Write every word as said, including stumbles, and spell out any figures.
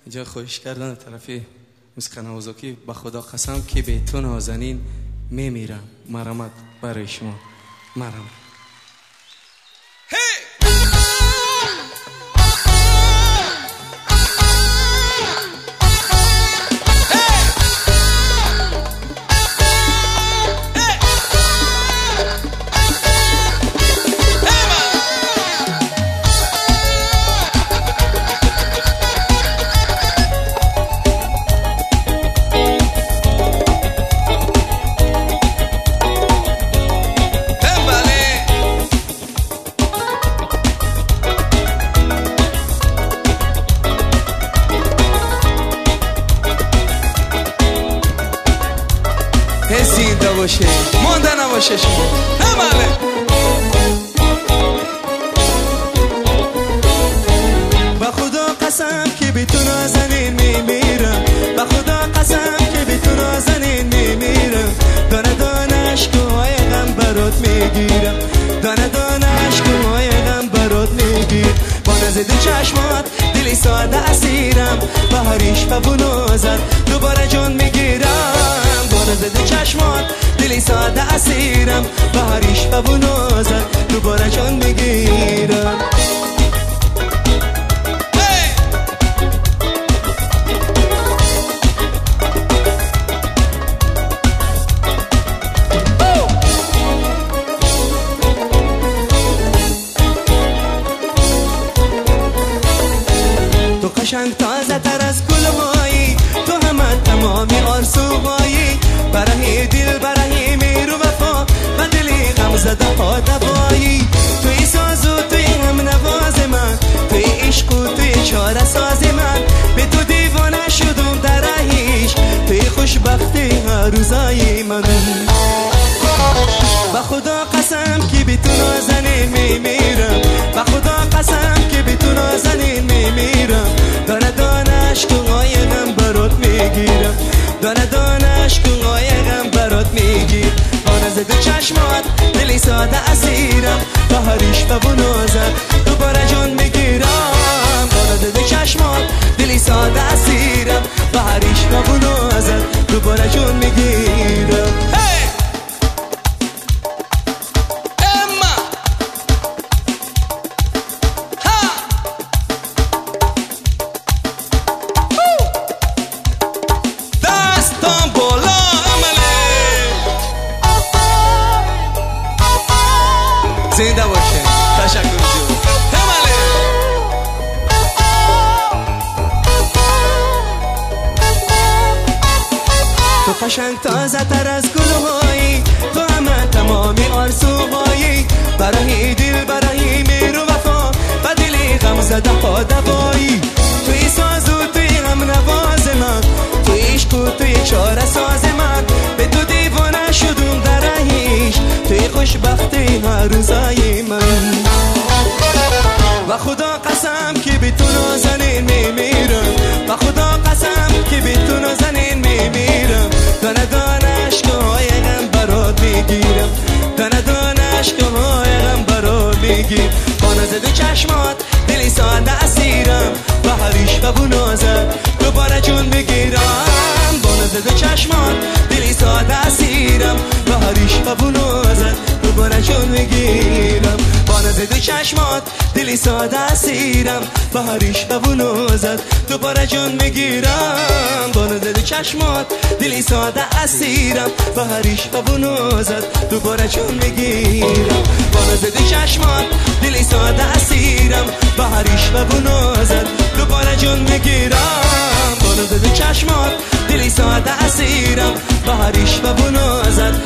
اینجا خواهش کردن طرفی مسکن اوزاکی به خدا قسم که به تو نازنین میمیرم. مرحمت برای شما. مرحمت. باشه مانده نباشه شما هماله. با خدا قسم که بی تو نازنین میمیرم. با خدا قسم که بی تو نازنین میمیرم. دانه دانه عشقای غم برات میگیرم. دانه دانه عشقای غم برات میگیر. با نزد چشمات دلی ساده اسیرم. بهاریش ببونازد دوباره جان میگیرم. با نزد چشمات دلی ساده اسیرم. بهاریش ببونازد دوباره جان میگیرم. قشنگ تازه تر از گلهایی تو همه تمامی آرزوهایی. برای دل برای میرو وفا و دلی غم زده ها دوایی. توی ساز و توی هم نواز من. توی عشق و توی چاره ساز من. به تو دیوانه شدم در رهیش. توی خوشبختی هر روزای من. با خدا قسم که بی تو نازنین میمیرم. با خدا قسم که بی تو نازنین میمیرم. دانه دانه عشقای غم برات میگیرم. دانه دانه عشقای غم برات میگیر. با نزد چشمات دلی ساده اسیرم. بهاریش ببونازد دوباره جان میگیرم. با نزد چشمات دلی ساده اسیرم. بهاریش ببونازد دوباره جان میگیرم. زنده باشه. تشکر جو هماله. تو قشنگ تازه تر از گلهایی تو همه تمامی آرزوهایی. برای دل برای میرو وفا و دلی غم زده ها دوایی. توی ساز و توی غم نواز من. توی عشق و توی چاره ساز من. به تو دیوانه شدم در رهیش. توی خوشبختی هر روزای من. و خدا قسم که بی تو نازنین میمیرم. و خدا قسم که بی تو نازنین میمیرم. دانه دانه عشقای غم برات میگیرم. دانه دانه عشقای غم برات میگیر. با نزد چشمات دلی ساده اسیرم. بهاریش ببونازد دوباره جون میگیرم. با نزد چشمات دلی ساده اسیرم. بهاریش ببونازد دوباره جون میگیرم. با نزد چشمات دلی ساده اسیرم. بهاریش ببونازد دوباره جون میگیرم. با نزد چشمات دلی ساده اسیرم. بهاریش ببونازد دوباره جون میگیرم. با نزد چشمات دلی ساده اسیرم. بهاریش ببونازد دوباره جون میگیرم. با نزد چشمات دلی ساده اسیرم. بهاریش ببونازد